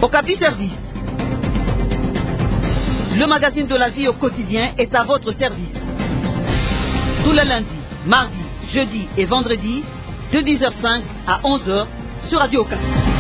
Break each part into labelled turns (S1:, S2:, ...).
S1: Okapi Service. Le magazine de la vie au quotidien est à votre service. Tous les lundis, mardis, jeudis et vendredis, de 10h05 à 11h sur Radio Okapi.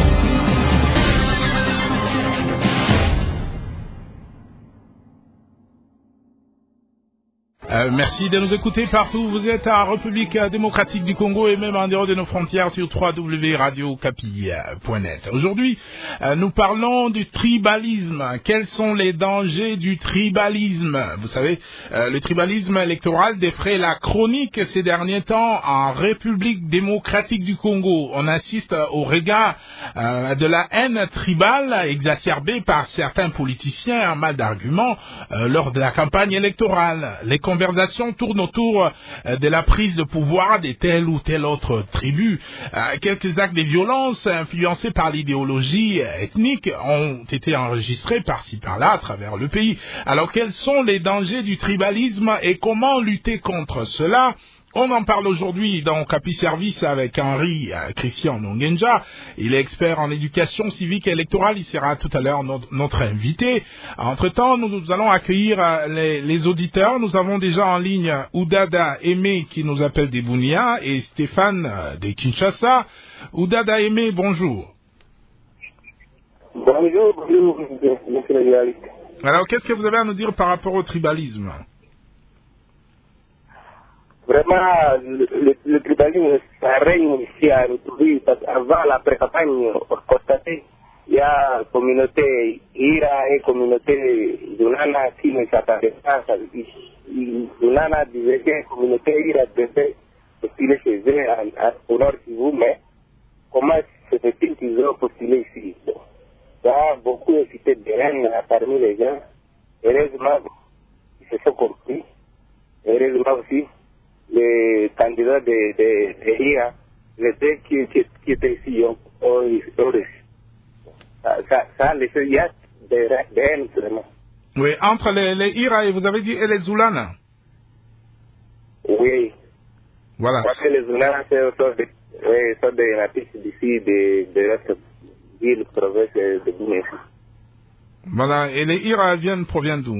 S2: Merci de nous écouter partout où vous êtes, en République démocratique du Congo et même en dehors de nos frontières sur www.radiocapi.net. Aujourd'hui, nous parlons du tribalisme. Quels sont les dangers du tribalisme? Vous savez, le tribalisme électoral défraie la chronique ces derniers temps en République démocratique du Congo. On assiste au regard de la haine tribale exacerbée par certains politiciens en mal d'arguments lors de la campagne électorale. Les conversations tournent autour de la prise de pouvoir de telle ou telle autre tribu. Quelques actes de violence influencés par l'idéologie ethnique ont été enregistrés par-ci par-là à travers le pays. Alors quels sont les dangers du tribalisme et comment lutter contre cela? On en parle aujourd'hui dans Okapi Service avec Henri Christian Nongenja. Il est expert en éducation civique et électorale. Il sera tout à l'heure notre invité. Entre-temps, nous allons accueillir les auditeurs. Nous avons déjà en ligne Oudada Aimé qui nous appelle des Bounia et Stéphane de Kinshasa. Oudada Aimé, bonjour.
S3: Bonjour, monsieur le journaliste.
S2: Alors, qu'est-ce que vous avez à nous dire par rapport au tribalisme?
S3: Vraiment, le tribalisme, ça règne ici à retrouver, parce qu'avant la pré-campagne, on constatait il y a communauté Ira et communauté Dunana qui ne s'attendaient pas. Dunana disait que communauté Ira devait postuler chez eux au nord Kivu, mais comment se fait-il qu'ils ont postulé ici? Ça a beaucoup incité de haine parmi les gens. Heureusement, ils se sont compris. Heureusement aussi, les candidats de IRA, les deux qui étaient ici, ont réussi. Ça a laissé, il y a des haines vraiment.
S2: Oui, entre les IRA et vous avez dit et les Zulana.
S3: Oui.
S2: Voilà.
S3: Parce que les Zulana sont des natifs d'ici, de notre ville, province de Bounessi.
S2: Voilà, et les IRA proviennent d'où?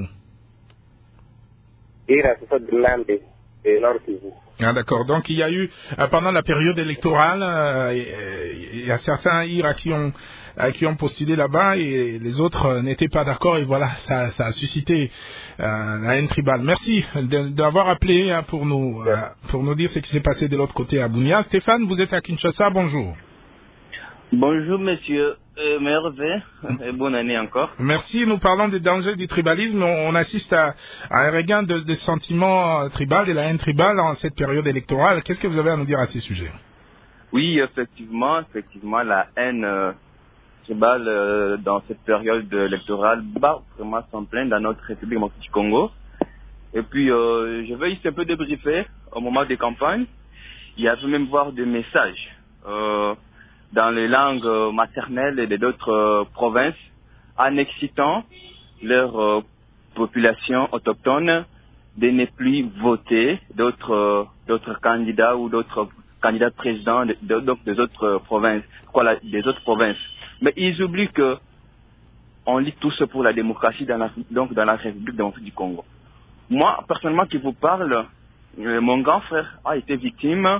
S3: IRA, c'est ça de l'Inde.
S2: Ah, d'accord. Donc il y a eu pendant la période électorale, il y a certains IRA qui ont postulé là-bas et les autres n'étaient pas d'accord et voilà, ça a suscité la haine tribale. Merci d'avoir appelé pour nous dire ce qui s'est passé de l'autre côté à Bunia. Stéphane, vous êtes à Kinshasa. Bonjour.
S4: Bonjour monsieur, meilleurs vœux et bonne année encore.
S2: Merci, nous parlons des dangers du tribalisme. On assiste à un regain de sentiments tribal, de la haine tribale en cette période électorale. Qu'est-ce que vous avez à nous dire à ces sujets?
S4: Oui, effectivement, la haine tribale dans cette période électorale bat vraiment son plein dans notre République démocratique du Congo. Et puis, je vais ici un peu débriefer au moment des campagnes. Il y avait même voir des messages dans les langues maternelles et d'autres provinces, en excitant leur population autochtone de ne plus voter d'autres candidats ou d'autres candidats présidents des autres provinces, des autres provinces. Mais ils oublient que on lit tout ça pour la démocratie dans la République démocratique du Congo. Moi, personnellement, qui vous parle, mon grand frère a été victime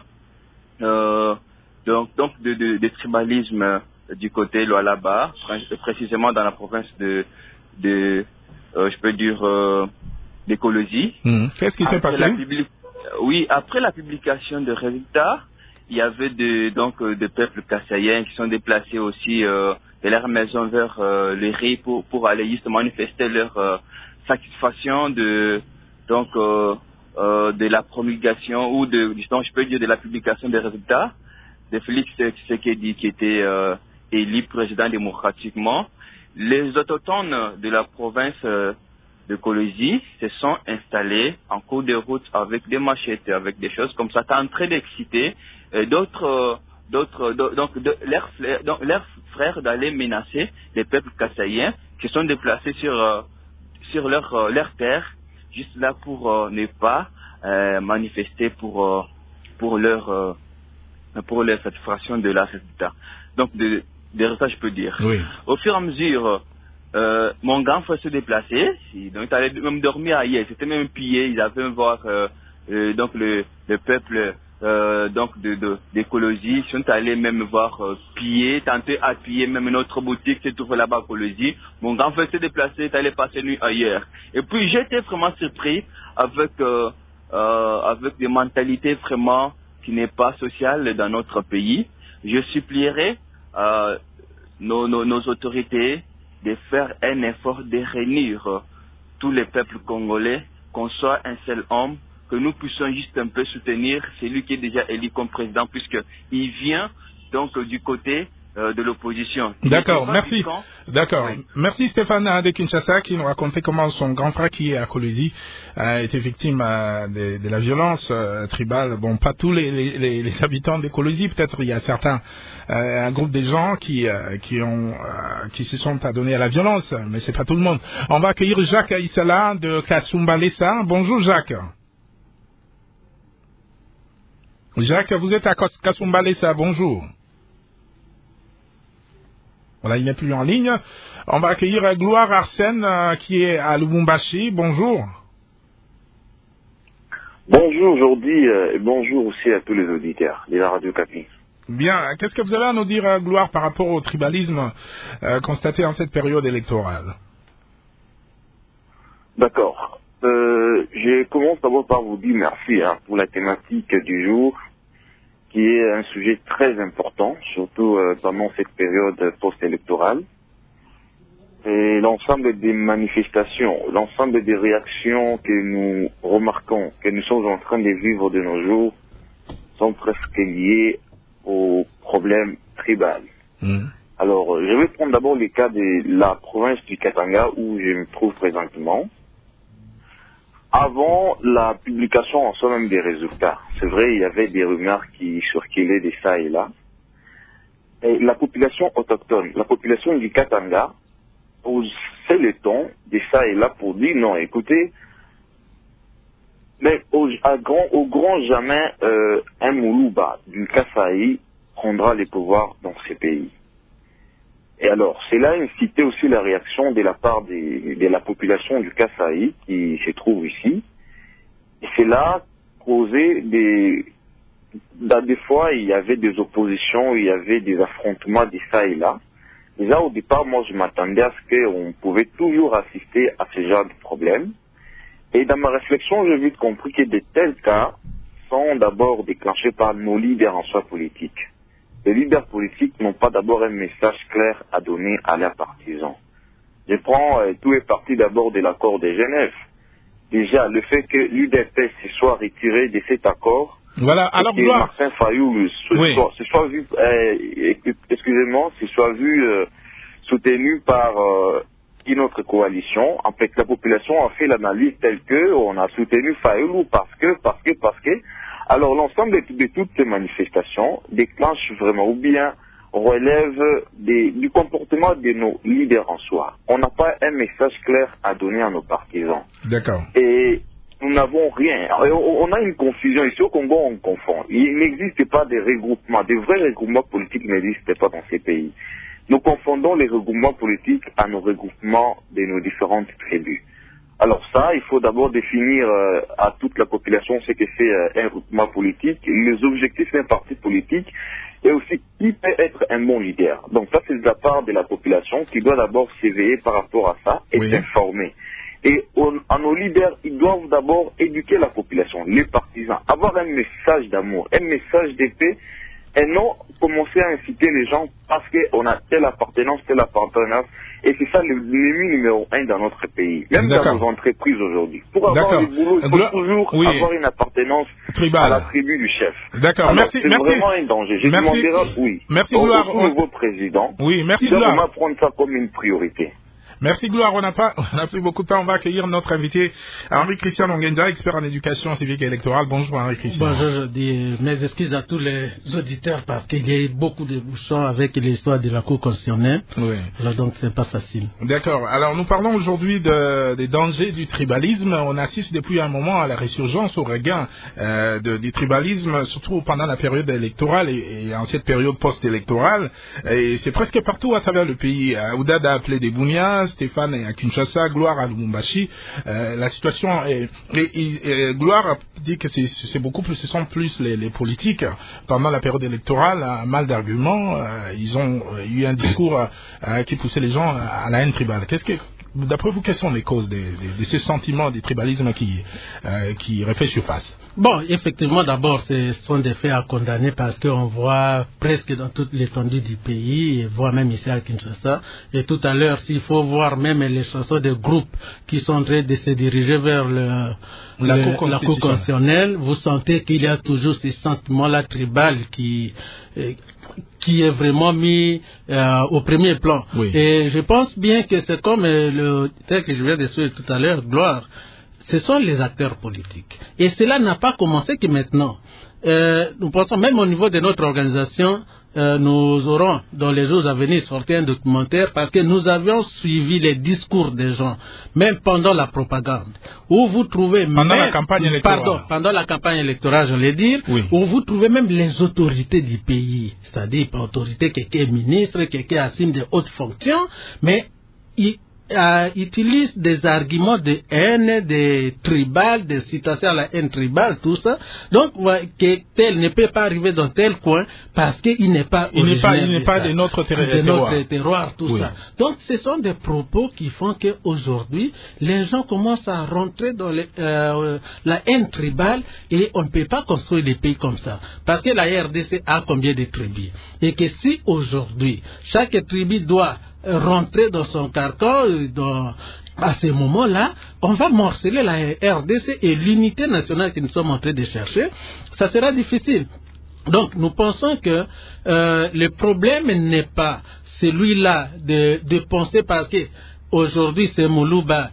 S4: donc de tribalisme du côté Lualaba, précisément dans la province je peux dire d'écologie.
S2: Qu'est-ce qui s'est passé?
S4: Oui, après la publication de résultats, il y avait des peuples kassaïens qui sont déplacés aussi de leur maison vers les riz pour aller justement manifester leur satisfaction de la promulgation ou je peux dire de la publication des résultats de Félix Tshisekedi qui était élu président démocratiquement. Les autochtones de la province de Colosie se sont installés en cours de route avec des machettes, avec des choses comme ça, en train d'exciter leurs frères d'aller menacer les peuples kassaïens qui sont déplacés sur leur terre, juste là pour ne pas manifester pour leur satisfaction de la résultat. Donc des résultats, je peux dire.
S2: Oui.
S4: Au fur et à mesure, mon grand frère se déplaçait, donc il allait même dormir ailleurs, c'était même pillé, ils avaient voir donc le peuple donc d'écologie, ils sont allés même voir piller, tenter à piller même une autre boutique qui se trouve là-bas à écologie. Mon grand frère s'est déplacé, est allé passer nuit ailleurs. Et puis j'étais vraiment surpris avec des mentalités vraiment qui n'est pas sociale dans notre pays. Je supplierai nos autorités de faire un effort de réunir tous les peuples congolais, qu'on soit un seul homme, que nous puissions juste un peu soutenir celui qui est déjà élu comme président, puisqu'il vient donc du côté de l'opposition.
S2: D'accord, merci. D'accord.
S4: Oui.
S2: Merci Stéphane de Kinshasa qui nous racontait comment son grand frère qui est à Kolwezi a été victime de la violence tribale. Bon, pas tous les habitants de Kolwezi, peut-être il y a certains, un groupe de gens qui se sont adonnés à la violence, mais c'est pas tout le monde. On va accueillir Jacques Aïssala de Kasumbalesa. Bonjour Jacques. Jacques, vous êtes à Kasumbalesa, bonjour. Voilà, il n'est plus en ligne. On va accueillir Gloire Arsène qui est à Lubumbashi. Bonjour.
S5: Bonjour Jordi et bonjour aussi à tous les auditeurs de la Radio Capi.
S2: Bien, qu'est-ce que vous avez à nous dire, Gloire, par rapport au tribalisme constaté en cette période électorale?
S5: D'accord. Je commence d'abord par vous dire merci pour la thématique du jour, qui est un sujet très important, surtout pendant cette période post-électorale. Et l'ensemble des manifestations, l'ensemble des réactions que nous remarquons, que nous sommes en train de vivre de nos jours, sont presque liées au problème tribal. Alors, je vais prendre d'abord le cas de la province du Katanga, où je me trouve présentement. Avant la publication en soi même des résultats, c'est vrai, il y avait des rumeurs qui circulaient de ça et là. Et la population autochtone, la population du Katanga, c'est le ton de ça et là pour dire non, écoutez, mais au grand jamais un Moulouba du Kasaï prendra les pouvoirs dans ces pays. Et alors, cela a incité aussi la réaction de la part de la population du Kasaï qui se trouve ici. Et cela causait des fois, il y avait des oppositions, il y avait des affrontements de ça et là. Déjà, au départ, moi, je m'attendais à ce qu'on pouvait toujours assister à ce genre de problème. Et dans ma réflexion, j'ai vite compris que de tels cas sont d'abord déclenchés par nos leaders en soi politiques. Les leaders politiques n'ont pas d'abord un message clair à donner à leurs partisans. Je prends, tout est parti d'abord de l'accord de Genève. Déjà, le fait que l'UDPS se soit retiré de cet accord,
S2: voilà, alors
S5: que Martin Fayou se soit vu, excusez-moi, se soit vu soutenu par une autre coalition. En fait, la population a fait l'analyse telle que on a soutenu Fayou parce que. Alors l'ensemble de toutes ces manifestations déclenche vraiment ou bien relève du comportement de nos leaders en soi. On n'a pas un message clair à donner à nos partisans.
S2: D'accord.
S5: Et nous n'avons rien. On a une confusion. Ici au Congo, on confond. Il n'existe pas de regroupements. De vrais regroupements politiques n'existent pas dans ces pays. Nous confondons les regroupements politiques à nos regroupements de nos différentes tribus. Alors ça, il faut d'abord définir à toute la population ce que c'est un regroupement politique, les objectifs d'un parti politique et aussi qui peut être un bon leader. Donc ça, c'est de la part de la population qui doit d'abord s'éveiller par rapport à ça et s'informer. Et nos leaders, ils doivent d'abord éduquer la population, les partisans, avoir un message d'amour, un message de paix et non commencer à inciter les gens parce qu'on a telle appartenance. Et c'est ça l'ennemi numéro 1 dans notre pays, même dans nos entreprises aujourd'hui. Pour avoir du boulot, il faut toujours avoir une appartenance tribale à la tribu du chef.
S2: D'accord,
S5: alors,
S2: merci.
S5: C'est vraiment un danger. Je demanderai,
S2: Merci, Gloire.
S5: Au nouveau président,
S2: oui, merci,
S5: il doit vraiment prendre ça comme une priorité.
S2: Merci Gloire, on n'a plus beaucoup de temps, on va accueillir notre invité Henri Christian Ongenja, expert en éducation civique et électorale. Bonjour Henri Christian.
S6: Bonjour, je dis mes excuses à tous les auditeurs parce qu'il y a eu beaucoup de bouchons avec l'histoire de la Cour constitutionnelle. Oui. Alors donc c'est pas facile.
S2: D'accord, alors nous parlons aujourd'hui des dangers du tribalisme. On assiste depuis un moment à la résurgence, au regain du tribalisme, surtout pendant la période électorale et en cette période post-électorale. Et c'est presque partout à travers le pays. Oudad a appelé des Bounia, Stéphane est à Kinshasa, Gloire à Lubumbashi. La situation est... Gloire a dit que ce sont plus les politiques. Pendant la période électorale, un mal d'arguments. Ils ont eu un discours qui poussait les gens à la haine tribale. D'après vous, quelles sont les causes de ces sentiments du tribalisme qui refait surface?
S6: Bon, effectivement, d'abord, ce sont des faits à condamner parce qu'on voit presque dans toute l'étendue du pays, voire même ici à Kinshasa. Et tout à l'heure, s'il faut voir même les chansons des groupes qui sont en train de se diriger vers la Cour constitutionnelle, vous sentez qu'il y a toujours ces sentiments-là tribal qui est vraiment mis au premier plan. Oui. Et je pense bien que c'est comme le texte que je viens de suivre tout à l'heure, Gloire, ce sont les acteurs politiques. Et cela n'a pas commencé que maintenant. Nous pensons même au niveau de notre organisation, nous aurons dans les jours à venir sorti un documentaire parce que nous avions suivi les discours des gens, même pendant la propagande, où vous trouvez
S2: pendant la campagne
S6: électorale, je l'ai dit, oui. Où vous trouvez même les autorités du pays, c'est-à-dire pas autorité quelqu'un est ministre, quelqu'un assume de hautes fonctions, mais utilise des arguments de haine, de tribal, de citation à la haine tribale, tout ça. Donc, que tel ne peut pas arriver dans tel coin parce qu'il n'est pas originaire.
S2: Il n'est pas de notre
S6: terroir, tout oui. Ça. Donc, ce sont des propos qui font qu'aujourd'hui, les gens commencent à rentrer dans la haine tribale et on ne peut pas construire des pays comme ça. Parce que la RDC a combien de tribus? Et que si aujourd'hui, chaque tribu doit rentrer dans son carcan, à ce moment-là, on va morceler la RDC et l'unité nationale que nous sommes en train de chercher. Ça sera difficile. Donc, nous pensons que le problème n'est pas celui-là de penser parce que aujourd'hui c'est Moulouba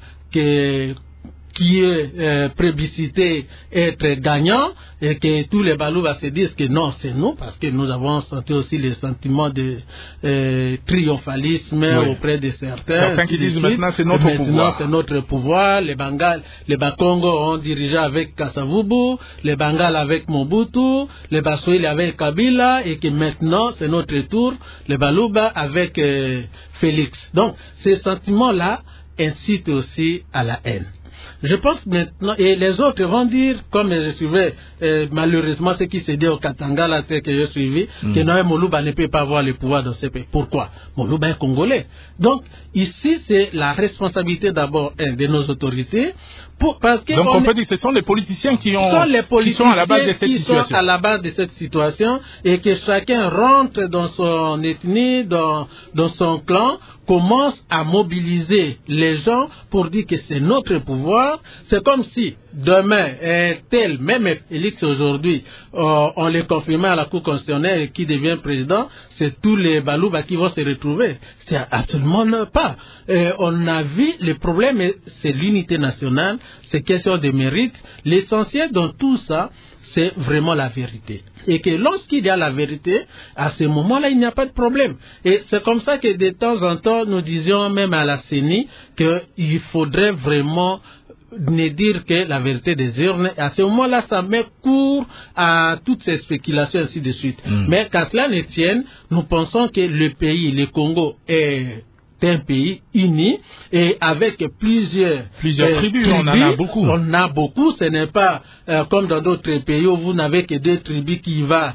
S6: qui est plébiscité être gagnant et que tous les Balouba se disent que non, c'est nous, parce que nous avons senti aussi les sentiments de triomphalisme oui. Auprès de certains
S2: qui disent maintenant c'est notre pouvoir.
S6: Maintenant c'est notre pouvoir. Les Bakongo ont dirigé avec Kasavubu, les Bangals avec Mobutu, les Baswahili avec Kabila et que maintenant c'est notre tour, les Balouba avec Félix. Donc ces sentiments-là incitent aussi à la haine. Je pense maintenant, et les autres vont dire, comme je suivais malheureusement ce qui s'est dit au Katanga, là, que j'ai suivi, que Noé Moulouba ne peut pas avoir le pouvoir dans ce pays. Pourquoi? Moulouba est congolais. Donc, ici, c'est la responsabilité d'abord de nos autorités. Parce que
S2: donc, on peut dire que ce sont les politiciens qui sont à la base de cette situation.
S6: Sont à la base de cette situation et que chacun rentre dans son ethnie, dans son clan, commence à mobiliser les gens pour dire que c'est notre pouvoir. C'est comme si demain, tel, même Félix aujourd'hui, on les confirmait à la Cour constitutionnelle qui devient président, c'est tous les Balouba qui vont se retrouver. C'est absolument pas. On a vu, le problème, c'est l'unité nationale, c'est question de mérite. L'essentiel dans tout ça, c'est vraiment la vérité. Et que lorsqu'il y a la vérité, à ce moment-là, il n'y a pas de problème. Et c'est comme ça que de temps en temps, nous disions même à la CENI qu'il faudrait vraiment ne dire que la vérité des urnes. À ce moment-là, ça met court à toutes ces spéculations, ainsi de suite. Mais qu'à cela ne tienne, nous pensons que le pays, le Congo, est un pays uni et avec plusieurs
S2: tribus, on en a beaucoup.
S6: On a beaucoup, ce n'est pas comme dans d'autres pays où vous n'avez que deux tribus qui vont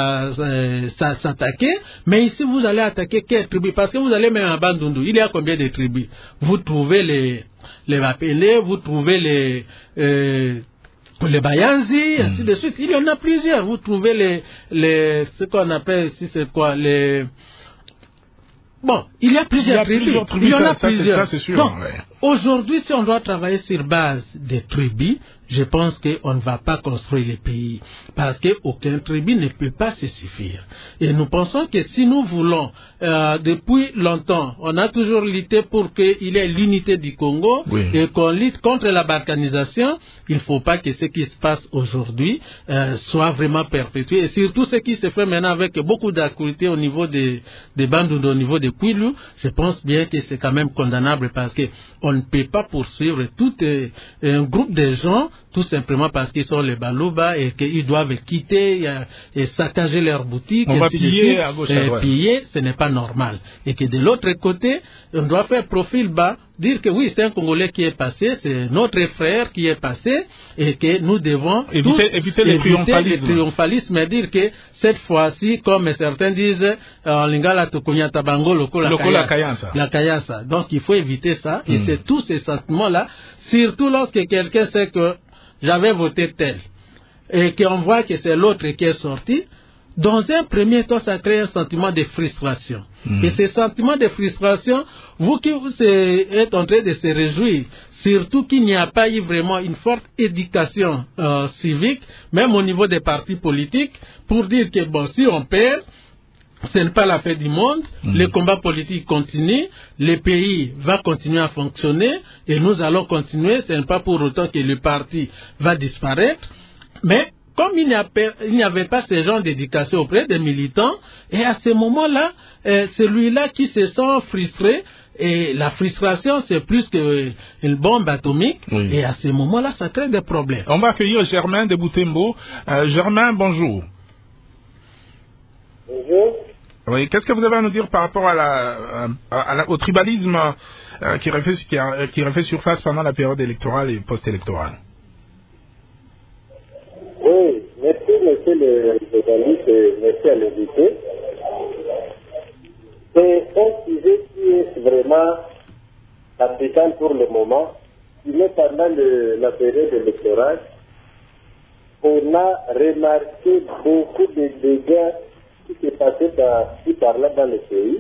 S6: s'attaquer, mais ici vous allez attaquer quelle tribu? Parce que vous allez même à Bandundu, il y a combien de tribus? Vous trouvez les Bapélé, vous trouvez les Bayanzi, ainsi de suite. Il y en a plusieurs. Vous trouvez ce qu'on appelle ici, c'est quoi? Bon, il y a plusieurs tribus.
S2: Il y en a plusieurs. Ça, c'est sûr.
S6: Donc, aujourd'hui, si on doit travailler sur base des tribus, je pense qu'on ne va pas construire le pays. Parce qu'aucun tribu ne peut pas se suffire. Et nous pensons que si nous voulons, depuis longtemps, on a toujours lutté pour qu'il y ait l'unité du Congo et qu'on lutte contre la balkanisation, il ne faut pas que ce qui se passe aujourd'hui soit vraiment perpétué. Et surtout ce qui se fait maintenant avec beaucoup d'activités au niveau des Bandundu, au niveau des Kwilu, je pense bien que c'est quand même condamnable parce qu'on ne peut pas poursuivre tout un groupe de gens tout simplement parce qu'ils sont les Baluba et qu'ils doivent quitter et saccager leurs boutiques.
S2: On va piller à gauche à droite.
S6: Piller, ce n'est pas normal. Et que de l'autre côté, on doit faire profil bas, dire que oui, c'est un Congolais qui est passé, c'est notre frère qui est passé, et que nous devons
S2: éviter le
S6: triomphalisme et dire que cette fois-ci, comme certains disent, Lingala Tukunyata Bango
S2: la
S6: Kayasa. Donc il faut éviter ça, et c'est tous ces sentiments-là, surtout lorsque quelqu'un sait que j'avais voté tel, et qu'on voit que c'est l'autre qui est sorti. Dans un premier temps, ça crée un sentiment de frustration. Et ce sentiment de frustration, vous qui êtes en train de se réjouir, surtout qu'il n'y a pas eu vraiment une forte éducation civique, même au niveau des partis politiques, pour dire que bon, si on perd, ce n'est pas la fin du monde, le combat politique continue, le pays va continuer à fonctionner, et nous allons continuer, ce n'est pas pour autant que le parti va disparaître, mais comme il n'y avait pas ce genre d'éducation auprès des militants, et à ce moment-là, celui-là qui se sent frustré, et la frustration c'est plus qu'une bombe atomique, et à ce moment-là, ça crée des problèmes.
S2: On va accueillir Germain de Boutembo. Germain, bonjour.
S3: Bonjour.
S2: Oui, qu'est-ce que vous avez à nous dire par rapport au tribalisme qui refait surface pendant la période électorale et post-électorale?
S3: Oui, merci monsieur le journaliste et merci à l'invité. C'est un sujet qui est vraiment capital pour le moment. Il est pendant la période électorale, on a remarqué beaucoup de dégâts qui s'est passé par là dans le pays.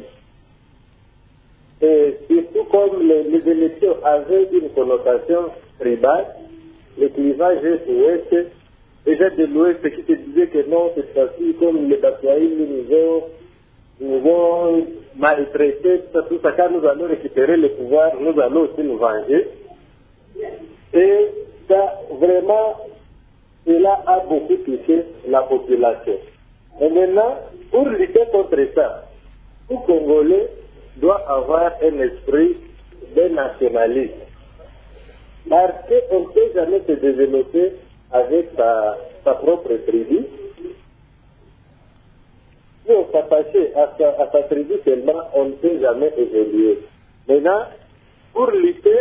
S3: Et surtout comme les élections avaient une connotation tribale, le clivage est-ouest, déjà de l'ouest qui se disait que non, cette fois-ci, comme les Baswaïs nous ont maltraités, tout ça, quand nous allons récupérer le pouvoir, nous allons aussi nous venger. Et ça, vraiment, cela a beaucoup touché la population. Et maintenant, pour lutter contre ça, tout Congolais doit avoir un esprit de nationalisme. Parce qu'on ne peut jamais se développer avec sa propre tribu. Si on s'attachait à sa tribu seulement, on ne peut jamais évoluer. Maintenant, pour lutter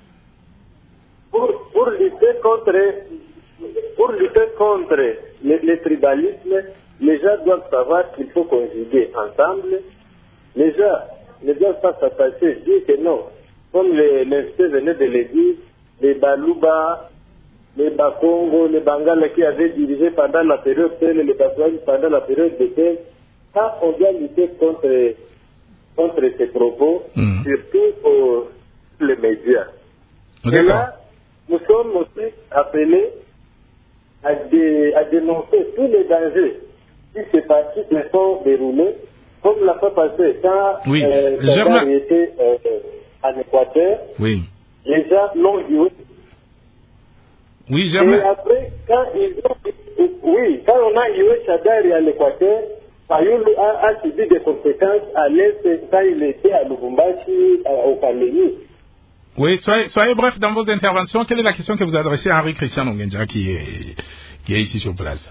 S3: contre le tribalisme, les gens doivent savoir qu'il faut conjuguer ensemble. Les gens ne doivent pas s'attacher, dire que non, comme l'invité venait de le dire, les Baluba, les Bakongo, les Bangala qui avaient dirigé pendant la période telle, les Baswani pendant la période de telle, ça on doit lutter contre ces propos, surtout pour les médias. Et là, nous sommes aussi appelés à dénoncer tous les dangers qui se sont déroulés, comme la fois passée, quand Germain était en Équateur, les gens l'ont joué.
S2: Oui, Germain.
S3: Et après, quand on a joué Chadari à l'Équateur, Fayoulou a subi des conséquences à l'Est quand il était à Lubumbashi, au Calémie.
S2: Oui, soyez bref dans vos interventions. Quelle est la question que vous adressez à Henri Christian Ongenja qui est ici sur place?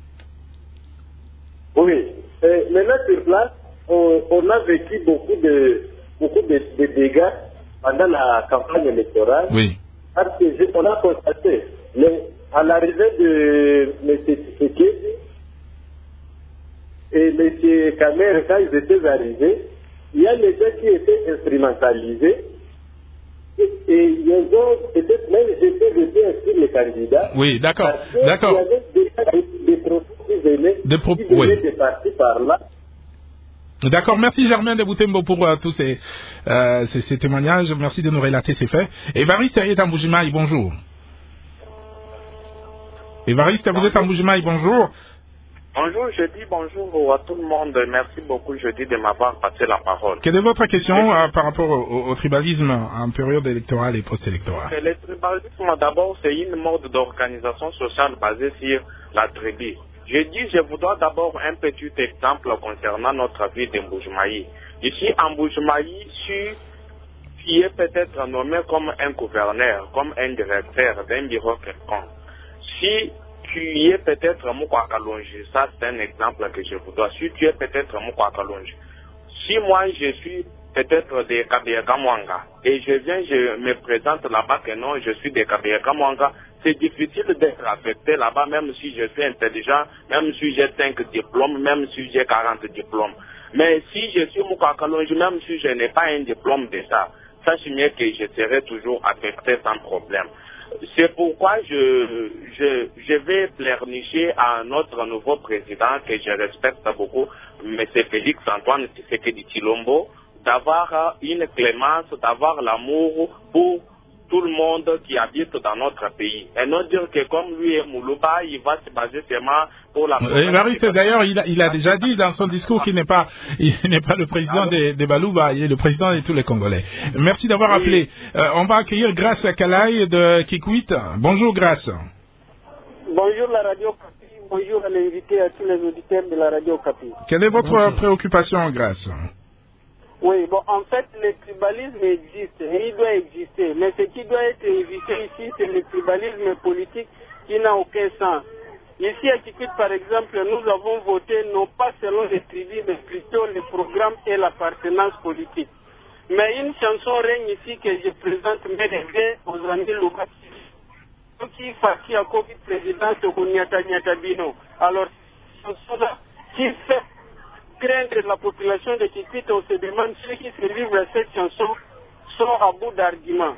S3: Oui. Maintenant sur place, on a vécu beaucoup de dégâts pendant la campagne électorale.
S2: Oui.
S3: Parce qu'on a constaté, à l'arrivée de M. Tshisekedi et M. Kamer, quand ils étaient arrivés, il y a des gens qui étaient instrumentalisés. Et ils ont peut-être même jeté de bien sur les candidats.
S2: Oui, d'accord.
S3: Il y avait des propos qui venaient des partis par là.
S2: D'accord, merci Germain de Boutembo pour tous ces témoignages. Merci de nous relater ces faits. Évariste est en Bougimaï, bonjour. Évariste, vous êtes en Bougimaï, bonjour.
S7: Bonjour, je dis bonjour à tout le monde. Merci beaucoup, je dis de m'avoir passé la parole.
S2: Quelle est votre question par rapport au tribalisme en période électorale et post-électorale?
S7: Le tribalisme, d'abord, c'est une mode d'organisation sociale basée sur la tribu. Je voudrais d'abord un petit exemple concernant notre ville de Mboujimaï. Ici, en Mboujimaï, tu es peut-être nommé comme un gouverneur, comme un directeur d'un bureau quelconque. Si tu es peut-être Moukwa Kalonji, ça c'est un exemple que je vous dois. Si tu es peut-être Moukwa Kalonji, si moi je suis peut-être de Kabiyaka Mwanga et je viens, je me présente là-bas que non, je suis de Kabiyaka Mwanga, c'est difficile d'être affecté là-bas, même si je suis intelligent, même si j'ai 5 diplômes, même si j'ai 40 diplômes. Mais si je suis Moukwa Kalonji, même si je n'ai pas un diplôme de ça, sache bien que je serai toujours affecté sans problème. C'est pourquoi je vais pleurnicher à notre nouveau président, que je respecte beaucoup, M. Félix Antoine Tshisekedi Tshilombo, d'avoir une clémence, d'avoir l'amour pour tout le monde qui habite dans notre pays. Et non dire que comme lui est Moulouba, il va se baser seulement pour la...
S2: Évariste, d'ailleurs, il a déjà dit dans son discours qu'il n'est pas le président des Balouba, il est le président de tous les Congolais. Merci d'avoir appelé. On va accueillir Grace Kalaï de Kikwit. Bonjour Grace.
S8: Bonjour la radio Kapi, bonjour à l'invité, à tous les auditeurs de la radio Kapi.
S2: Quelle est votre préoccupation, Grace?
S8: Oui, bon, en fait, le tribalisme existe et il doit exister. Mais ce qui doit être évité ici, c'est le tribalisme politique qui n'a aucun sens. Ici à Kikwit, par exemple, nous avons voté non pas selon les tribus, mais plutôt les programmes et l'appartenance politique. Mais une chanson règne ici que je présente mes aux amis Loubati, qui fait à Covid président Tokonyata Nyatabino. Alors, cette chanson-là, qui fait craindre la population de Kikwit, on se demande ceux qui se livrent à cette chanson sont à bout d'arguments.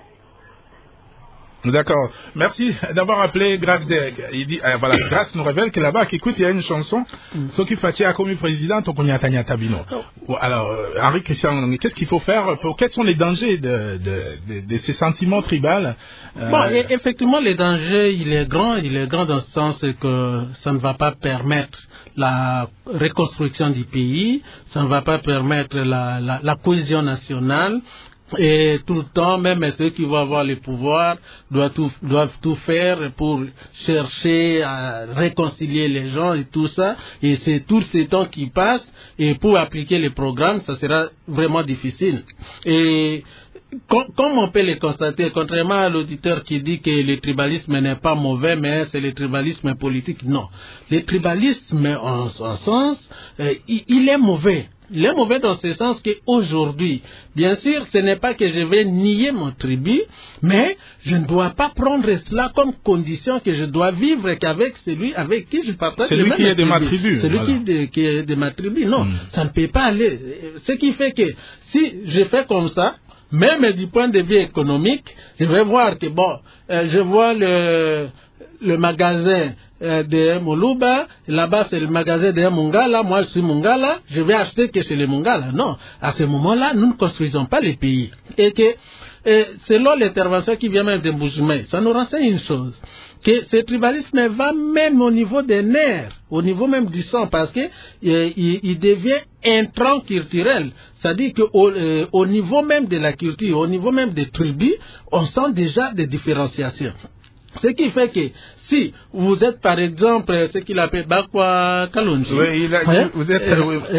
S2: D'accord. Merci d'avoir appelé Grace. Il dit, voilà, Grace nous révèle que là-bas, Kikwit, il y a une chanson, Soki Fati a commis président, Tokonyata Nyatabino. Alors, Henri Christian, qu'est-ce qu'il faut faire quels sont les dangers de ces sentiments tribaux?
S6: Bon, effectivement, le danger, il est grand dans le sens que ça ne va pas permettre la reconstruction du pays, ça ne va pas permettre la cohésion nationale. Et tout le temps, même ceux qui vont avoir le pouvoir doivent tout faire pour chercher à réconcilier les gens et tout ça. Et c'est tout ce temps qui passe. Et pour appliquer les programmes, ça sera vraiment difficile. Et comme on peut le constater, contrairement à l'auditeur qui dit que le tribalisme n'est pas mauvais, mais c'est le tribalisme politique, non. Le tribalisme, en sens, il est mauvais. Il est mauvais dans ce sens qu'aujourd'hui, bien sûr, ce n'est pas que je vais nier mon tribu, mais je ne dois pas prendre cela comme condition que je dois vivre qu'avec celui avec qui je partage le même tribu.
S2: Celui qui est de ma tribu.
S6: Celui qui est de ma tribu, non. Ça ne peut pas aller. Ce qui fait que si je fais comme ça, même du point de vue économique, je vais voir que, bon, je vois le magasin de Moulouba, là-bas c'est le magasin de Mungala, moi je suis Mungala, je vais acheter que chez les Mungala. Non, à ce moment-là, nous ne construisons pas les pays. Et que, selon l'intervention qui vient même de Mboujimaï, ça nous renseigne une chose, que ce tribalisme va même au niveau des nerfs, au niveau même du sang, parce que il devient intrant culturel. C'est-à-dire qu'au niveau même de la culture, au niveau même des tribus, on sent déjà des différenciations. Ce qui fait que si vous êtes par exemple ce qu'il appelle Bakwa Kalonji,
S2: vous êtes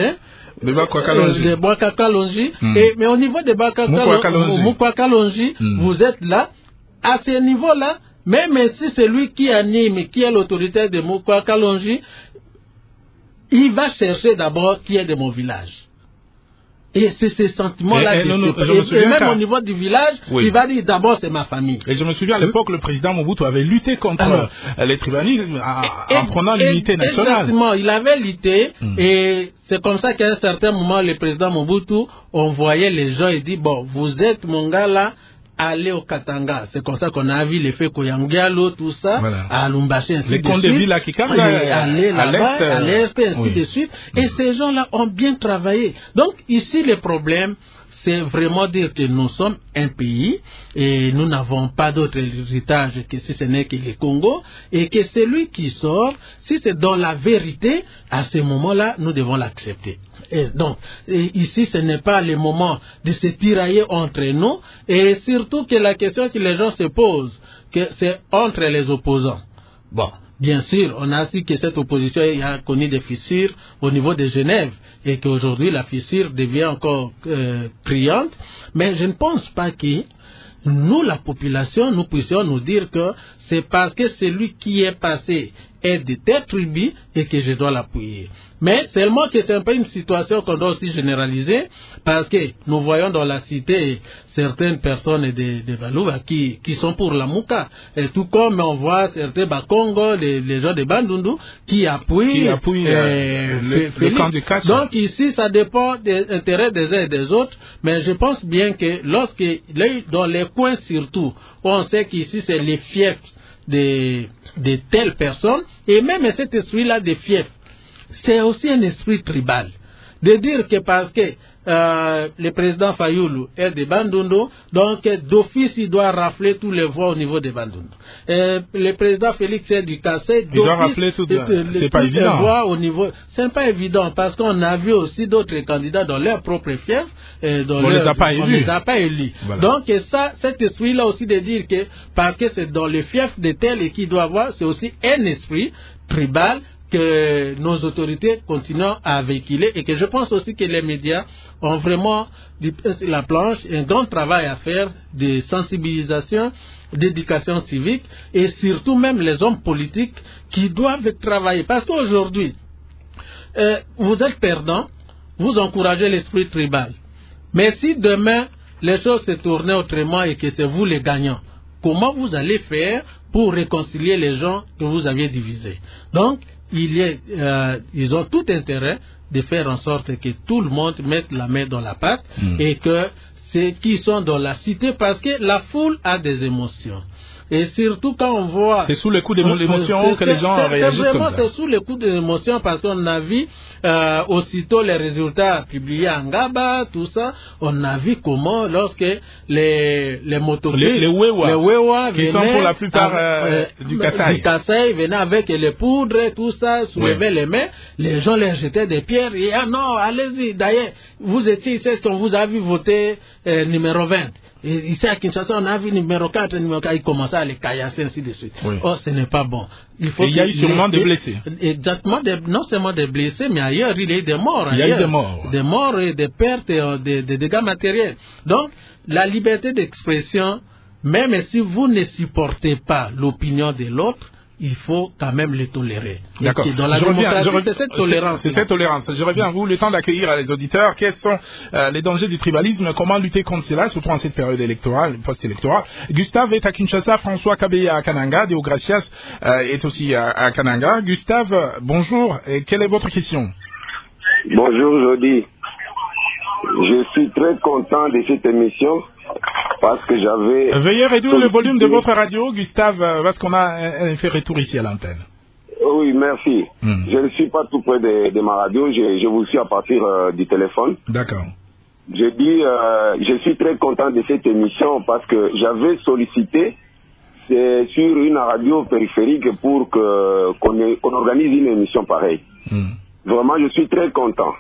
S2: de Bakwa Kalonji,
S6: de Bakwa Kalonji, mais au niveau de Bakwa Kalonji, vous êtes là, à ce niveau-là, même si c'est lui qui anime, qui est l'autorité de Bakwa Kalonji, il va chercher d'abord qui est de mon village. Et c'est ces sentiments-là et même au niveau du village, il va dire d'abord c'est ma famille.
S2: Et je me souviens à l'époque, le président Mobutu avait lutté contre les tribalismes en prenant l'unité nationale.
S6: Exactement, il avait lutté et c'est comme ça qu'à un certain moment, le président Mobutu, on voyait les gens et dit, bon, vous êtes mon gars là, aller au Katanga. C'est comme ça qu'on a vu l'effet Koyangialo, tout ça, à Lumbashi, ainsi de suite.
S2: Les comptes de ville à Kikanga,
S6: aller là-bas, à l'Est, ainsi de suite. Et ces gens-là ont bien travaillé. Donc, ici, le problème, c'est vraiment dire que nous sommes un pays et nous n'avons pas d'autre héritage que si ce n'est que le Congo, et que celui qui sort, si c'est dans la vérité, à ce moment-là, nous devons l'accepter. Et donc, ici, ce n'est pas le moment de se tirailler entre nous, et surtout que la question que les gens se posent, que c'est entre les opposants. Bon. Bien sûr, on a su que cette opposition a connu des fissures au niveau de Genève et qu'aujourd'hui la fissure devient encore criante, mais je ne pense pas que nous, la population, nous puissions nous dire que c'est parce que celui qui est passé est de telle tribu et que je dois l'appuyer. Mais seulement que c'est un peu une situation qu'on doit aussi généraliser, parce que nous voyons dans la cité certaines personnes de Balouba qui sont pour la Mouka, et tout comme on voit certains Bakongo, les gens de Bandundu, qui appuient le camp du Kacha. Donc ici, ça dépend des intérêts des uns et des autres, mais je pense bien que dans les coins surtout, où on sait qu'ici c'est les fiefs de telles personnes, et même cet esprit-là de fiefs, c'est aussi un esprit tribal. De dire que parce que le président Fayoulou est de Bandundu, donc d'office il doit rafler tous les voix au niveau de Bandundu. Le président Félix est du Kassai,
S2: il doit rafler toutes c'est pas évident.
S6: Les voix au niveau, c'est pas évident, parce qu'on a vu aussi d'autres candidats dans leur propre fief, on les a pas élus. Voilà. Donc ça, cet esprit-là aussi de dire que parce que c'est dans le fief de tel et qui doit avoir, c'est aussi un esprit tribal que nos autorités continuent à véhiculer, et que je pense aussi que les médias ont vraiment sur la planche un grand travail à faire de sensibilisation, d'éducation civique, et surtout même les hommes politiques qui doivent travailler. Parce qu'aujourd'hui, vous êtes perdants, vous encouragez l'esprit tribal. Mais si demain les choses se tournaient autrement et que c'est vous les gagnants, comment vous allez faire pour réconcilier les gens que vous aviez divisés? Donc, ils ont tout intérêt de faire en sorte que tout le monde mette la main dans la pâte, et que ceux qui sont dans la cité, parce que la foule a des émotions. Et surtout quand on voit...
S2: C'est sous le coup de l'émotion que les gens réagissent comme ça.
S6: C'est sous le coup de l'émotion, parce qu'on a vu aussitôt les résultats publiés à Ngaba, tout ça. On a vu comment, lorsque les motoristes,
S2: les Wewa, qui sont pour la plupart
S6: du Kassai, venaient avec les poudres et tout ça, soulevaient les mains, les gens les jetaient des pierres, et non, allez-y, d'ailleurs, vous étiez ici, est-ce qu'on vous a vu voter numéro 20? Et ici à Kinshasa, on a vu numéro 4, il commençait à les caillasser, ainsi de suite. Oh, ce n'est pas bon.
S2: Il y a eu sûrement des blessés.
S6: Exactement, non seulement des blessés, mais ailleurs, il y a eu des morts.
S2: Il y a eu des morts.
S6: Des morts et des pertes, des dégâts matériels. Donc, la liberté d'expression, même si vous ne supportez pas l'opinion de l'autre, il faut quand même les tolérer.
S2: D'accord.
S6: Dans la démocratie, c'est cette tolérance.
S2: C'est cette tolérance. Je reviens à vous, le temps d'accueillir les auditeurs. Quels sont les dangers du tribalisme? Comment lutter contre cela, surtout en cette période électorale, post-électorale? Gustave est à Kinshasa, François Kabeya à Kananga, Deo Gracias est aussi à Kananga. Gustave, bonjour. Et quelle est votre question?
S9: Bonjour, Jody. Je suis très content de cette émission, parce que j'avais...
S2: Veuillez réduire le volume de votre radio, Gustave, parce qu'on a un fait retour ici à l'antenne.
S9: Oui, merci. Je ne suis pas tout près de ma radio, je vous suis à partir du téléphone.
S2: D'accord.
S9: Je dis, je suis très content de cette émission, parce que j'avais sollicité sur une radio périphérique pour qu'on organise une émission pareille. Vraiment, je suis très content.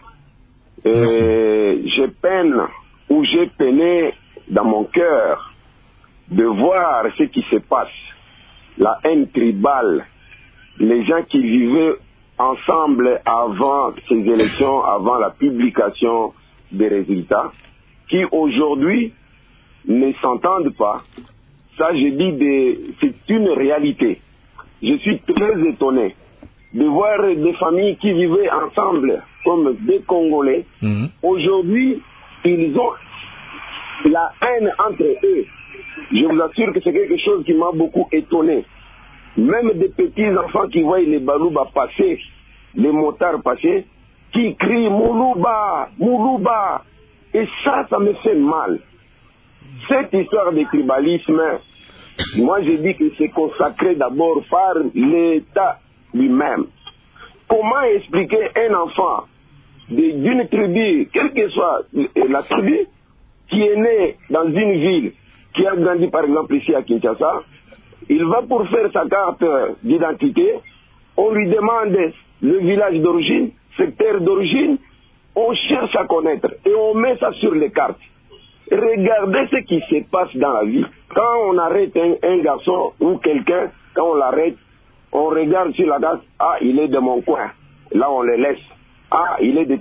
S9: J'ai peine, ou j'ai peiné dans mon cœur de voir ce qui se passe, la haine tribale, les gens qui vivaient ensemble avant ces élections, avant la publication des résultats, qui aujourd'hui ne s'entendent pas. Ça, je dis, c'est une réalité. Je suis très étonné de voir des familles qui vivaient ensemble comme des Congolais. Aujourd'hui, ils ont la haine entre eux. Je vous assure que c'est quelque chose qui m'a beaucoup étonné. Même des petits enfants qui voient les Balouba passer, les motards passer, qui crient Moulouba, Moulouba. Et ça me fait mal. Cette histoire de tribalisme, moi je dis que c'est consacré d'abord par l'État lui-même. Comment expliquer un enfant d'une tribu, quelle que soit la tribu, qui est né dans une ville, qui a grandi par exemple ici à Kinshasa, il va pour faire sa carte d'identité, on lui demande le village d'origine, secteur d'origine, on cherche à connaître et on met ça sur les cartes. Regardez ce qui se passe dans la vie. Quand on arrête un garçon ou quelqu'un, quand on l'arrête, on regarde sur la carte, ah, il est de mon coin, là on le laisse. Ah, il est de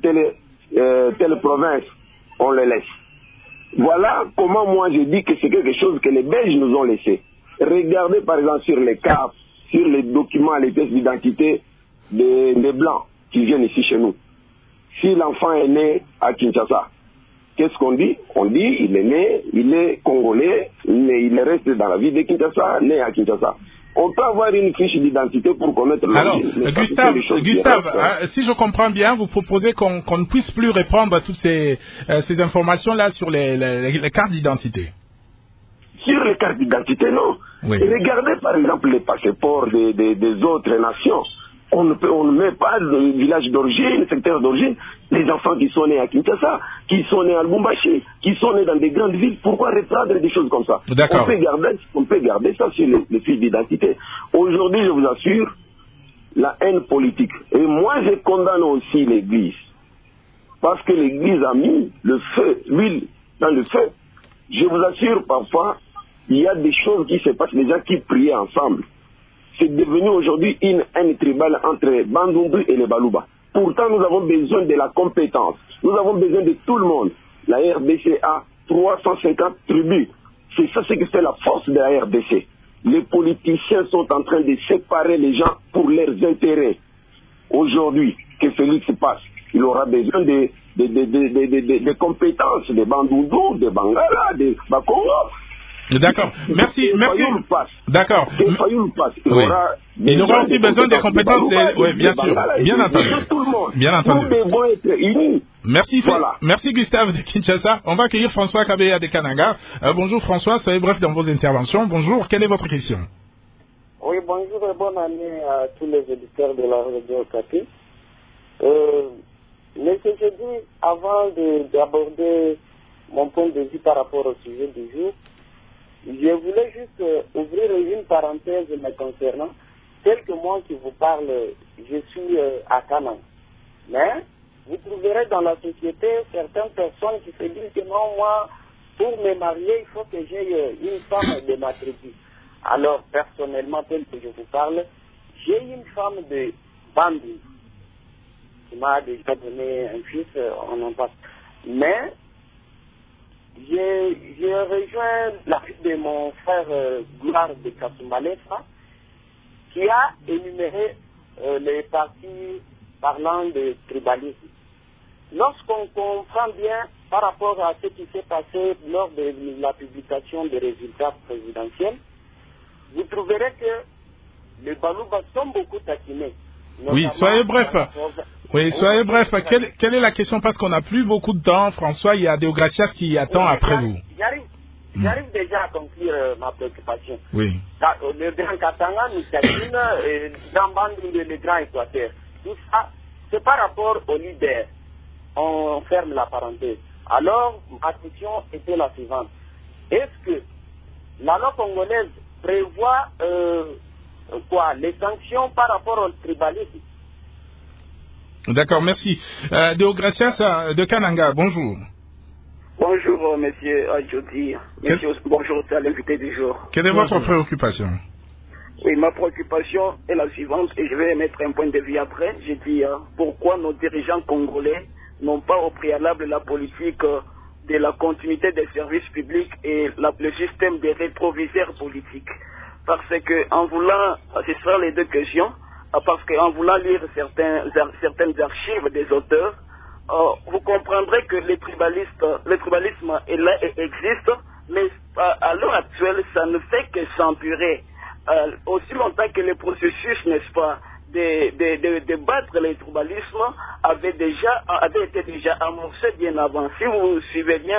S9: telle province, on le laisse. Voilà comment moi je dis que c'est quelque chose que les Belges nous ont laissé. Regardez par exemple sur les cartes, sur les documents, les tests d'identité des Blancs qui viennent ici chez nous. Si l'enfant est né à Kinshasa, qu'est-ce qu'on dit? On dit il est né, il est congolais, mais il reste dans la ville de Kinshasa, né à Kinshasa. On peut avoir une fiche d'identité pour connaître l'origine.
S2: Alors, Gustave, si je comprends bien, vous proposez qu'on ne puisse plus répondre à toutes ces informations-là sur les cartes d'identité.
S9: Sur les cartes d'identité, non. Oui. Regardez par exemple les passeports des autres nations. On ne met pas le village d'origine, le secteur d'origine, les enfants qui sont nés à Kinshasa, qui sont nés à Lubumbashi, qui sont nés dans des grandes villes. Pourquoi reprendre des choses comme ça?
S2: D'accord.
S9: On peut garder ça sur les fiches d'identité. Aujourd'hui, je vous assure, la haine politique. Et moi, je condamne aussi l'Église. Parce que l'Église a mis le feu, l'huile dans le feu. Je vous assure, parfois, il y a des choses qui se passent, les gens qui priaient ensemble. C'est devenu aujourd'hui une haine tribale entre Bandundu et les Baluba. Pourtant, nous avons besoin de la compétence. Nous avons besoin de tout le monde. La RDC a 350 tribus. C'est ça ce que fait la force de la RDC. Les politiciens sont en train de séparer les gens pour leurs intérêts. Aujourd'hui, que celui se passe, il aura besoin de compétences, de Bandundu, de Bangala, de Bakongo.
S2: D'accord. Merci. D'accord. Il aura aussi besoin des compétences. Oui, bien sûr. Bien entendu. Bien entendu.
S9: Nous devons être unis.
S2: Merci. Voilà. Merci Gustave de Kinshasa. On va accueillir François Kabeya de Kananga. Bonjour François, soyez bref dans vos interventions. Bonjour. Quelle est votre question?
S8: Oui, bonjour et bonne année à tous les éditeurs de la radio Okapi. Mais ce que je dis avant d'aborder mon point de vue par rapport au sujet du jour, je voulais juste ouvrir une parenthèse me concernant. Tel que moi qui vous parle, je suis à Canaan. Mais vous trouverez dans la société certaines personnes qui se disent que non, moi, pour me marier, il faut que j'aie une femme de ma tribu. Alors, personnellement, tel que je vous parle, j'ai une femme de Bambi qui m'a déjà donné un fils, on en passe. Mais j'ai rejoint la fille de mon frère Gloire de Kasumbalesa qui a énuméré les parties parlant de tribalisme. Lorsqu'on comprend bien par rapport à ce qui s'est passé lors de la publication des résultats présidentiels, vous trouverez que les Baluba sont beaucoup taquinés.
S2: Oui, soyez bref. Oui, soyez bref. Quelle est la question? Parce qu'on n'a plus beaucoup de temps, François. Il y a Deogracias qui attend après vous.
S8: J'arrive déjà à conclure ma préoccupation.
S2: Oui.
S8: Le Grand Katanga, Moussakine, Grand Bandung, le Grand Équateur. Tout ça, c'est par rapport aux leaders. On ferme la parenthèse. Alors, ma question était la suivante. Est-ce que la loi congolaise prévoit les sanctions par rapport au tribalisme?
S2: D'accord, merci. Deogracias de Kananga, bonjour.
S10: Bonjour, monsieur Adjodi. Bonjour, c'est l'invité du jour.
S2: Quelle est votre préoccupation?
S10: Oui, ma préoccupation est la suivante, et je vais mettre un point de vue après. J'ai dit pourquoi nos dirigeants congolais n'ont pas au préalable la politique de la continuité des services publics et le système des rétroviseurs politiques. Parce que en voulant, ce sera les deux questions, parce qu'en voulant lire certaines archives des auteurs, vous comprendrez que le tribalisme existe, mais à l'heure actuelle, ça ne fait que s'empirer. Aussi longtemps que le processus, n'est-ce pas, de battre le tribalisme avait été déjà amorcé bien avant. Si vous suivez bien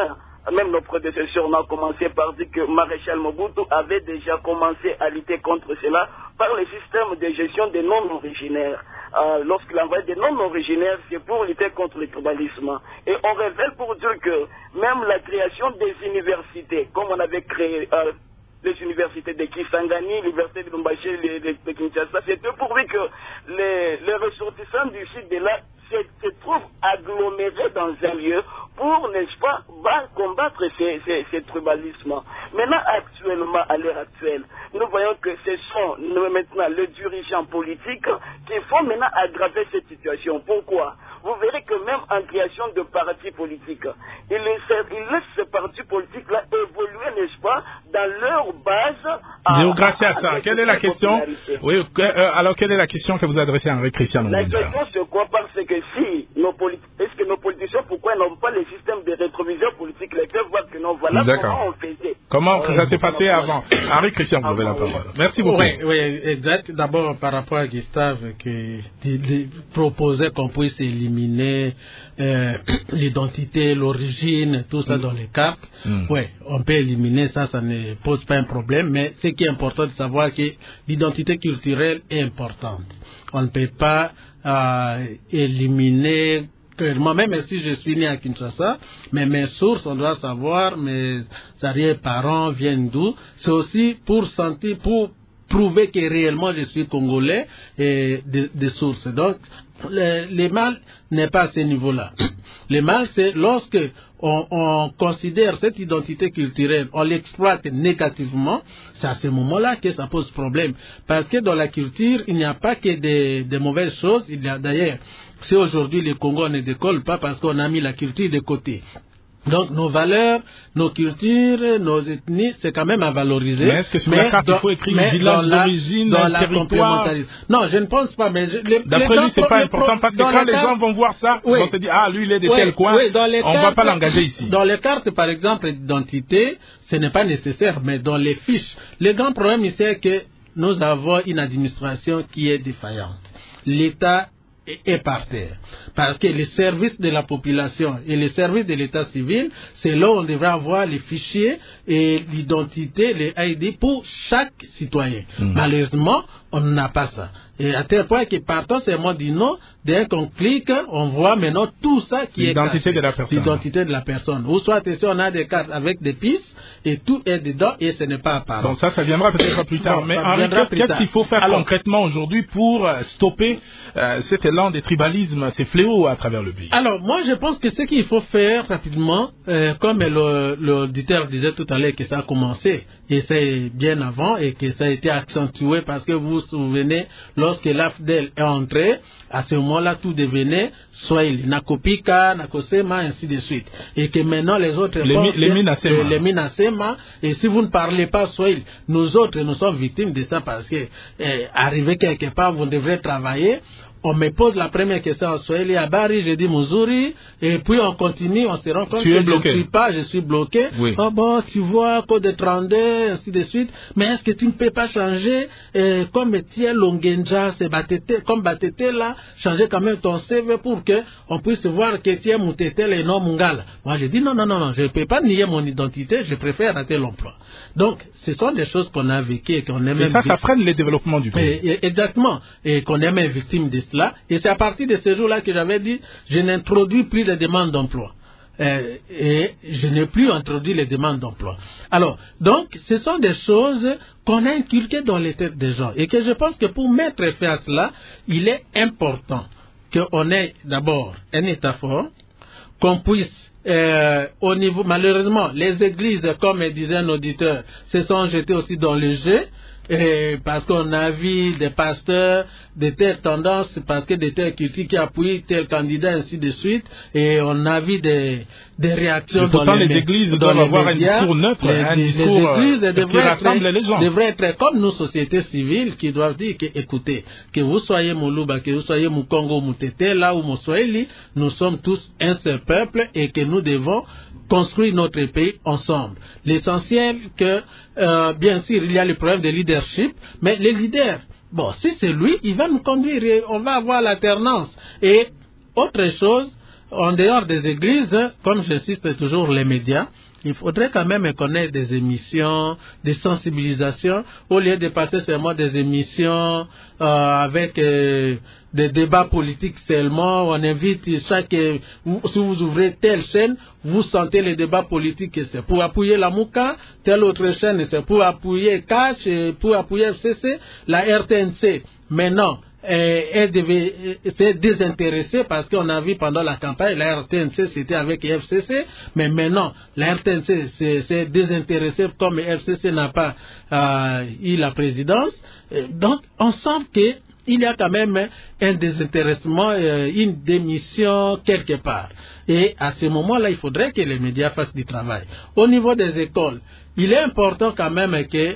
S10: même nos prédécesseurs, on a commencé par dire que Maréchal Mobutu avait déjà commencé à lutter contre cela par le système de gestion des non-originaires. Lorsqu'il envoie des non-originaires, c'est pour lutter contre le tribalisme. Et on révèle pour dire que même la création des universités, comme on avait créé les universités de Kisangani, l'université de Lumbashi, de Kinshasa, c'était pourvu que les ressortissants du sud de là se trouvent agglomérés dans un lieu pour, n'est-ce pas, combattre ces tribalismes. Maintenant, actuellement, à l'heure actuelle, nous voyons que ce sont maintenant les dirigeants politiques qui font maintenant aggraver cette situation. Pourquoi? Vous verrez que même en création de partis politiques, ils laissent ces partis politiques-là évoluer, n'est-ce pas, dans leur base.
S2: Gracias. Quelle est la question? Oui, alors quelle est la question que vous adressez à Henri Christian Lumumba?
S10: La question c'est quoi? Parce que si est-ce que nos politiciens, pourquoi ils n'ont pas les systèmes de rétroviseurs politiques, les peuvent voir que non, voilà comment on faisait.
S2: Comment ça s'est passé avant? Henri Christian, vous avez la parole. Merci beaucoup.
S6: Oui, exact. D'abord, par rapport à Gustave, qui proposait qu'on puisse éliminer l'identité, l'origine, tout ça dans les cartes. Oui, on peut éliminer ça, ça ne pose pas un problème, mais ce qui est important de savoir que l'identité culturelle est importante. On ne peut pas éliminer clairement, même si je suis né à Kinshasa, mais mes sources, on doit savoir, mes arrière-parents viennent d'où. C'est aussi pour prouver que réellement je suis congolais et des sources. Donc, le mal n'est pas à ce niveau-là. Le mal, c'est lorsque on considère cette identité culturelle, on l'exploite négativement, c'est à ce moment-là que ça pose problème. Parce que dans la culture, il n'y a pas que des mauvaises choses. Il y a d'ailleurs, si aujourd'hui le Congo ne décolle pas parce qu'on a mis la culture de côté. Donc nos valeurs, nos cultures, nos ethnies, c'est quand même à valoriser.
S2: Mais est-ce que sur la carte, il faut écrire village d'origine, territoire?
S6: Non, je ne pense pas. Mais
S2: d'après lui, c'est pas important parce que quand les gens vont voir ça, ils vont se dire lui, il est de tel coin, on ne va pas l'engager ici.
S6: Dans les cartes, par exemple, d'identité, ce n'est pas nécessaire, mais dans les fiches, le grand problème ici est que nous avons une administration qui est défaillante. L'État est par terre. Parce que les services de la population et les services de l'état civil, c'est là où on devrait avoir les fichiers et l'identité, les ID pour chaque citoyen. Malheureusement, on n'a pas ça. Et à tel point que partant seulement du nom, dès qu'on clique, on voit maintenant tout ça qui est
S2: l'identité de la personne.
S6: L'identité de la personne. Ou soit si on a des cartes avec des pistes et tout est dedans et ce n'est pas apparent.
S2: Donc ça viendra peut-être plus tard. Mais Henri, qu'est-ce qu'il faut faire concrètement aujourd'hui pour stopper cet élan des tribalismes, ces fléaux à travers le pays?
S6: Alors moi je pense que ce qu'il faut faire rapidement, comme l'auditeur disait tout à l'heure que ça a commencé, et c'est bien avant et que ça a été accentué parce que vous vous souvenez, lorsque l'AFDEL est entré, à ce moment-là, tout devenait Swahili, Nakopika, Nakosema, ainsi de suite. Et que maintenant, les autres... Les Minasema. Et si vous ne parlez pas Swahili, nous autres, nous sommes victimes de ça parce que, arrivé quelque part, vous devrez travailler. On me pose la première question en Swahili, à Bari, je dis Muzuri, et puis on continue, on se rend compte que je suis bloqué.
S2: Oui.
S6: Oh bon, tu vois, code de 32, ainsi de suite. Mais est-ce que tu ne peux pas changer, comme Etienne Longenja, c'est Batete, comme Batete là, changer quand même ton CV pour que on puisse voir que Etienne Moutete et non Mungala. Moi, je dis non, je ne peux pas nier mon identité, je préfère rater l'emploi. Donc, ce sont des choses qu'on a vécues et qu'on est même...
S2: Et ça freine le développement du pays.
S6: Exactement. Et qu'on est même victime de cela. Et c'est à partir de ce jour-là que j'avais dit, je n'introduis plus les demandes d'emploi. Et je n'ai plus introduit les demandes d'emploi. Alors, donc, ce sont des choses qu'on a inculquées dans les têtes des gens. Et que je pense que pour mettre fin à cela, il est important qu'on ait d'abord un État fort, qu'on puisse au niveau, malheureusement, les églises, comme disait un auditeur, se sont jetées aussi dans le jeu, parce qu'on a vu des pasteurs de telle tendance, parce que de telles critiques qui appuient tel candidat, ainsi de suite, et on a vu des réactions dans les
S2: églises doivent avoir un discours neutre, un discours qui rassemble les gens.
S6: Devraient être comme nous, sociétés civiles, qui doivent dire que, écoutez, que vous soyez Moluba, que vous soyez Mukongo, Mutete, là ou Moswahili, nous sommes tous un seul peuple et que nous devons construire notre pays ensemble. L'essentiel que, bien sûr, il y a le problème de leadership, mais les leaders, bon, si c'est lui, il va nous conduire et on va avoir l'alternance. Et autre chose, en dehors des églises, comme j'insiste toujours, les médias, il faudrait quand même qu'on ait des émissions, des sensibilisations, au lieu de passer seulement des émissions avec des débats politiques seulement. On invite si vous ouvrez telle chaîne, vous sentez les débats politiques, c'est pour appuyer la Mouka, telle autre chaîne, c'est pour appuyer Catch, pour appuyer FCC, la RTNC. Maintenant, elle devait se désintéresser parce qu'on a vu pendant la campagne, la RTNC c'était avec FCC, mais maintenant la RTNC s'est désintéressée comme FCC n'a pas eu la présidence. Donc on sent qu'il y a quand même un désintéressement, une démission quelque part. Et à ce moment-là, il faudrait que les médias fassent du travail. Au niveau des écoles, il est important quand même que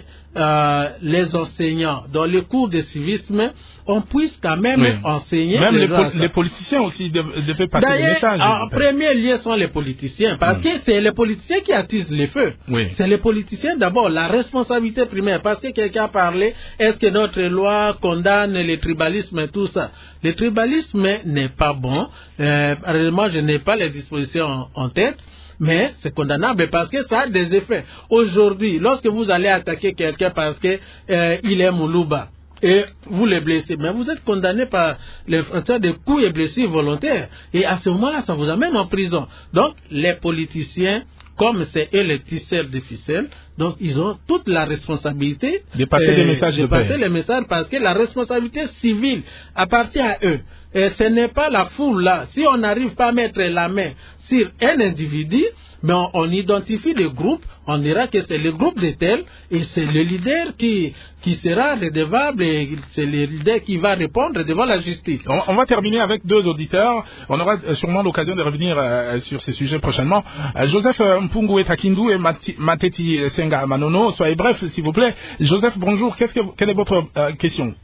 S6: les enseignants, dans les cours de civisme, on puisse quand même enseigner.
S2: Même les politiciens aussi devaient passer des messages.
S6: En premier lieu sont les politiciens, parce que c'est les politiciens qui attisent les feux. C'est les politiciens d'abord, la responsabilité primaire, parce que quelqu'un a parlé, est-ce que notre loi condamne le tribalisme et tout ça? Le tribalisme n'est pas bon. Réellement, je n'ai pas les dispositions en tête. Mais c'est condamnable parce que ça a des effets. Aujourd'hui, lorsque vous allez attaquer quelqu'un parce que il est Moulouba et vous le blessez, mais vous êtes condamné par les frontières de coups et blessures volontaires. Et à ce moment-là, ça vous amène en prison. Donc, les politiciens, comme c'est eux les tisseurs de ficelles, donc ils ont toute la responsabilité
S2: de passer des messages
S6: de passer les messages, parce que la responsabilité civile appartient à eux. Et ce n'est pas la foule là. Si on n'arrive pas à mettre la main sur un individu, mais on identifie le groupe, on dira que c'est le groupe de tel, et c'est le leader qui sera redevable, et c'est le leader qui va répondre devant la justice.
S2: On va terminer avec deux auditeurs. On aura sûrement l'occasion de revenir sur ces sujets prochainement. Joseph Mpungu Takindu et Mateti Senga Manono. Soyez bref, s'il vous plaît. Joseph, bonjour. Quelle est votre question?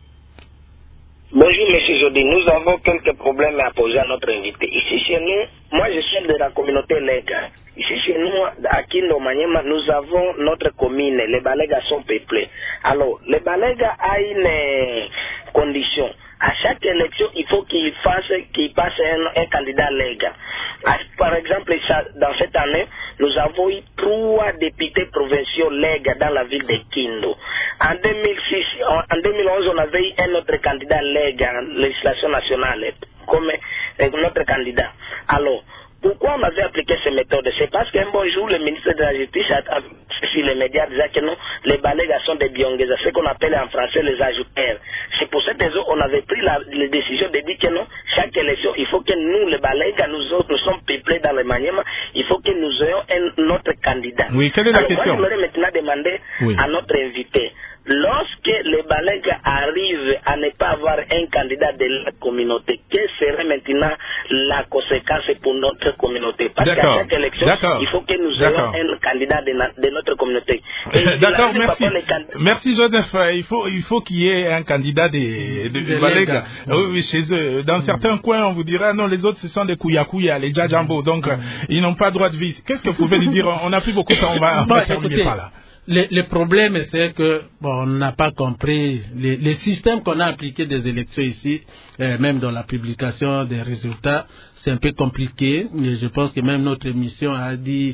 S11: Bonjour, M. Jody. Nous avons quelques problèmes à poser à notre invité. Ici chez nous, moi je suis de la communauté Lega. Ici chez nous, à Kindo Maniema, nous avons notre commune. Les Balégas sont peuplés. Alors, les Balégas a une condition. À chaque élection, il faut qu'il passe un candidat Lega. Par exemple, dans cette année, nous avons eu 3 députés provinciaux Lega dans la ville de Kindo. En 2011, on avait eu un autre candidat Lega en législation nationale comme notre candidat. Alors, pourquoi on avait appliqué ces méthodes? C'est parce qu'un bon jour, le ministre de la Justice a sur les médias disait que non, les Balégas sont des Biongés, ce qu'on appelle en français les ajouteurs. C'est pour cette raison qu'on avait pris la décision de dire que non, chaque élection, il faut que nous, les Balégas, nous sommes peuplés dans le Maniema, il faut que nous ayons un autre candidat.
S2: Oui, quelle est la question?
S11: Moi, j'aimerais maintenant demander à notre invité, lorsque les Balégas arrivent à ne pas avoir un candidat de la communauté, quelle serait maintenant la conséquence pour notre communauté? Parce qu'à chaque élection, il faut que nous ayons un candidat de notre communauté.
S2: D'accord, merci. Merci Joseph. Il faut qu'il y ait un candidat de Balégas. Oui, chez eux. Dans certains coins, on vous dira non, les autres ce sont des Kouya, les Djadjambo, donc ils n'ont pas droit de vie. Qu'est-ce que vous pouvez nous dire? On n'a plus beaucoup de temps, on va terminer par là.
S6: Le problème, c'est que on n'a pas compris les systèmes qu'on a appliqués des élections ici, même dans la publication des résultats, c'est un peu compliqué. Et je pense que même notre émission a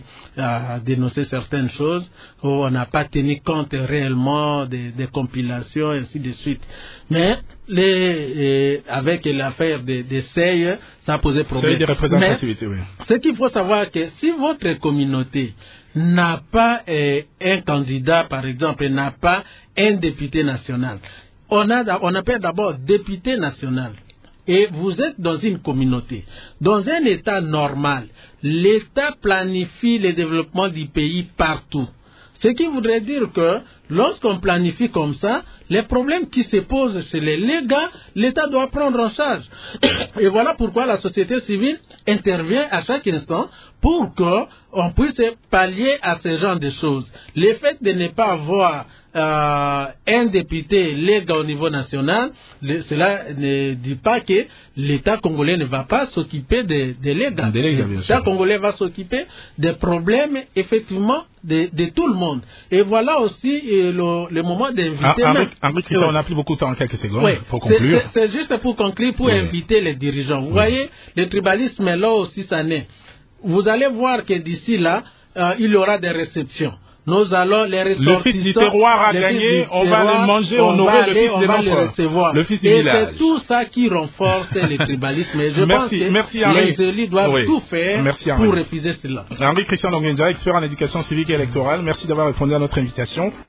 S6: dénoncé certaines choses où on n'a pas tenu compte réellement des compilations et ainsi de suite. Mais avec l'affaire des seuils, ça a posé problème.
S2: Seuil de représentativité, oui.
S6: Ce qu'il faut savoir, que si votre communauté n'a pas un candidat, par exemple, n'a pas un député national. On appelle d'abord député national. Et vous êtes dans une communauté. Dans un État normal, l'État planifie le développement du pays partout. Ce qui voudrait dire que lorsqu'on planifie comme ça, les problèmes qui se posent chez les Légas, l'État doit prendre en charge. Et voilà pourquoi la société civile intervient à chaque instant pour qu'on puisse pallier à ce genre de choses. Le fait de ne pas avoir un député Léga au niveau national, cela ne dit pas que l'État congolais ne va pas s'occuper des Légas. L'État congolais va s'occuper des problèmes, effectivement, de tout le monde. Et voilà aussi le moment d'inviter.
S2: Henri Christian, on n'a plus beaucoup de temps, en quelques secondes, pour
S6: conclure. C'est juste pour conclure, pour inviter les dirigeants. Vous voyez, le tribalisme là aussi, ça naît. Vous allez voir que d'ici là, il y aura des réceptions. Nous allons les ressortissants.
S2: Le fils du terroir a gagné, on va le manger, honorer le fils de l'empereur. Le fils du village.
S6: Et c'est tout ça qui renforce le tribalisme. Et je pense que les élus doivent tout faire pour refuser cela.
S2: Henri Christian Longenja, expert en éducation civique et électorale, merci d'avoir répondu à notre invitation.